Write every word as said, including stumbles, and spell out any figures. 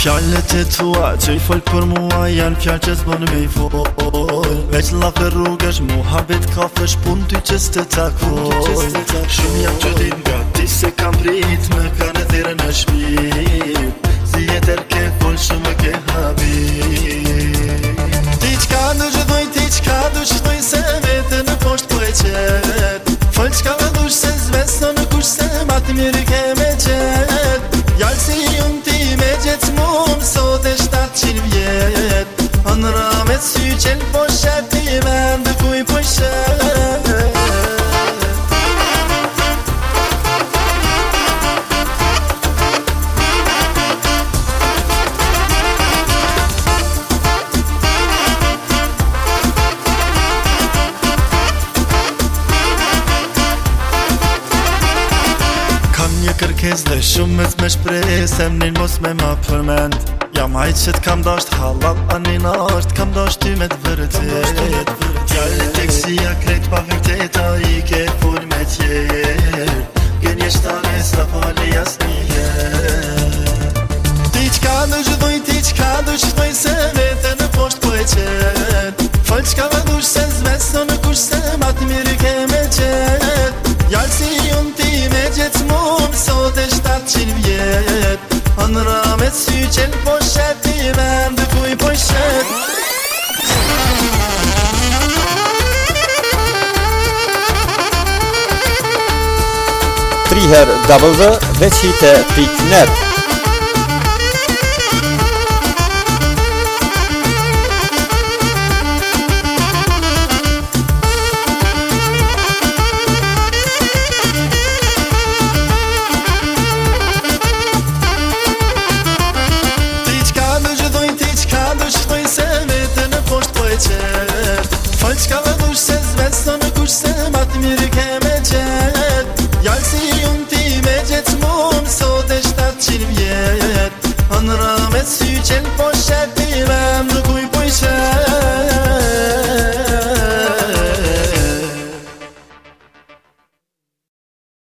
Fjallet e tua që i fol për mua janë fjallë që s'bën me i fol. Veç lafe rrugësh, muhabet kafesh, pun ty që s'te takoj. Shumë jam që dit nga ti se kam prit, me kanë thire në shpit. Si jetër ke fol shumë ke habit. Ti qka dush doj, ti qka dush doj, se vete në posht po e qet. Fol qka me dush se zvesto në kush se matë mirë ke me qet. Jallë si unë ti me gjithë mund, sot e shtatë qinë vjet. Në ramet sy qenë po shet, ti vend dhe kuj po shet. Kërkes dhe shumë me t'me shpres, emnin mos me ma përmend. Jam hajt që t'kam dasht halal anin asht, kam dasht ty me t'vërtet. Gjallit tek si a krejt pa vërteta, i ke fur me tjer. Gjenje shtare s'ta fali jas njëher. Ti qka dush doj, ti qka dush doj, se vete në posht po e qet. Fal qka me dush se zvesto në kush se matë mirë ke me qet. Jallë si unë ti me gjithë mund, sot e shtatë qinë vjet. Në ramet sy qenë po shet, ti vend dhe kuj po shet. Triher w veçhite pik net. Fal qka me dush se zvesto në kush se matë mirë ke me qet. Jallë si unë ti me gjithë mund, sot e shtatë qinë vjet. Në ramet sy qenë po shet, ti vend dhe kuj